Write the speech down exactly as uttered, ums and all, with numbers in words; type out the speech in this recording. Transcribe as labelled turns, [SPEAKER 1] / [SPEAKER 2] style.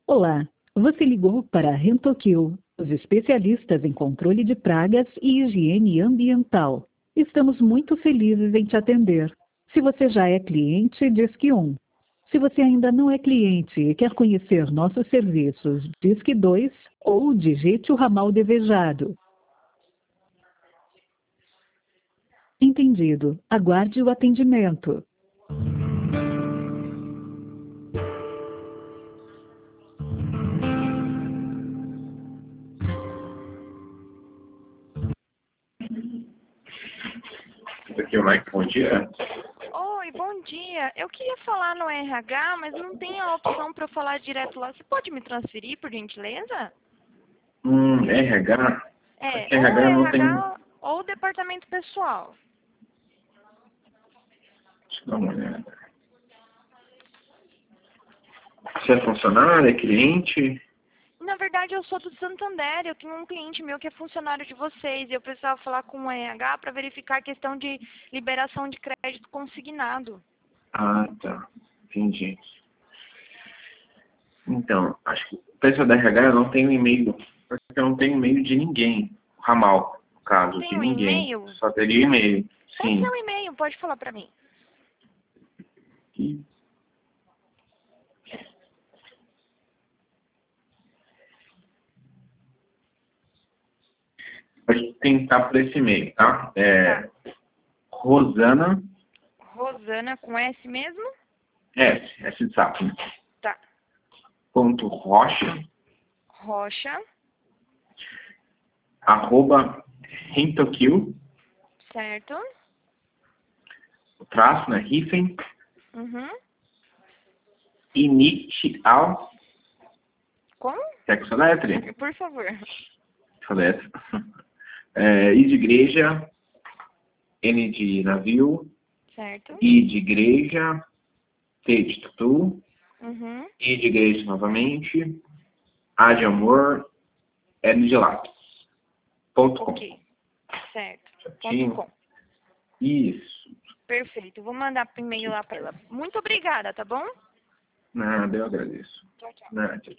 [SPEAKER 1] Olá, você ligou para a Rentokil, os especialistas em controle de pragas e higiene ambiental. Estamos muito felizes em te atender. Se você já é cliente, disque um. Se você ainda não é cliente e quer conhecer nossos serviços, disque dois ou digite o ramal desejado. Entendido. Aguarde o atendimento.
[SPEAKER 2] Aqui é o Mike, bom dia.
[SPEAKER 3] Oi, bom dia. Eu queria falar no R H, mas não tem a opção para eu falar direto lá. Você pode me transferir, por gentileza?
[SPEAKER 2] Hum, R H?
[SPEAKER 3] É,
[SPEAKER 2] Aqui
[SPEAKER 3] ou
[SPEAKER 2] R H não tem...
[SPEAKER 3] R H ou departamento pessoal.
[SPEAKER 2] Deixa eu dar uma olhada. Você é funcionário, é cliente?
[SPEAKER 3] Na verdade, eu sou do Santander. Eu tenho um cliente meu que é funcionário de vocês. E eu precisava falar com o R H para verificar a questão de liberação de crédito consignado.
[SPEAKER 2] Ah, tá. Entendi. Então, acho que o pessoal da R H eu não tenho e-mail, porque eu não tenho e-mail de ninguém. Ramal, no caso,
[SPEAKER 3] Tem
[SPEAKER 2] de
[SPEAKER 3] um
[SPEAKER 2] ninguém.
[SPEAKER 3] e-mail?
[SPEAKER 2] Só teria e-mail.
[SPEAKER 3] Qual é o
[SPEAKER 2] Sim.
[SPEAKER 3] seu e-mail? Pode falar para mim.
[SPEAKER 2] E... Pode tentar por esse e-mail, tá? É...
[SPEAKER 3] Tá.
[SPEAKER 2] Rosana...
[SPEAKER 3] Rosana com S mesmo?
[SPEAKER 2] S, S de sapo, né?
[SPEAKER 3] Tá.
[SPEAKER 2] Ponto Rocha,
[SPEAKER 3] Rocha,
[SPEAKER 2] arroba Rentokil,
[SPEAKER 3] certo?
[SPEAKER 2] o traço, né? Hífen,
[SPEAKER 3] Uhum.
[SPEAKER 2] inicial,
[SPEAKER 3] Como?
[SPEAKER 2] quer que soletre?
[SPEAKER 3] Por favor.
[SPEAKER 2] Soletre. É, I de igreja, N de navio,
[SPEAKER 3] Certo?
[SPEAKER 2] I de igreja, T de tatu,
[SPEAKER 3] Uhum.
[SPEAKER 2] I de igreja novamente, A de amor, L de lápis. Ponto com.
[SPEAKER 3] Ok. Certo. Ponto
[SPEAKER 2] Certinho?
[SPEAKER 3] com.
[SPEAKER 2] Isso.
[SPEAKER 3] Perfeito. Vou mandar pro e-mail lá para ela. Muito obrigada, tá bom?
[SPEAKER 2] Nada, eu agradeço.
[SPEAKER 3] Tchau, tchau.
[SPEAKER 2] Nada, tchau.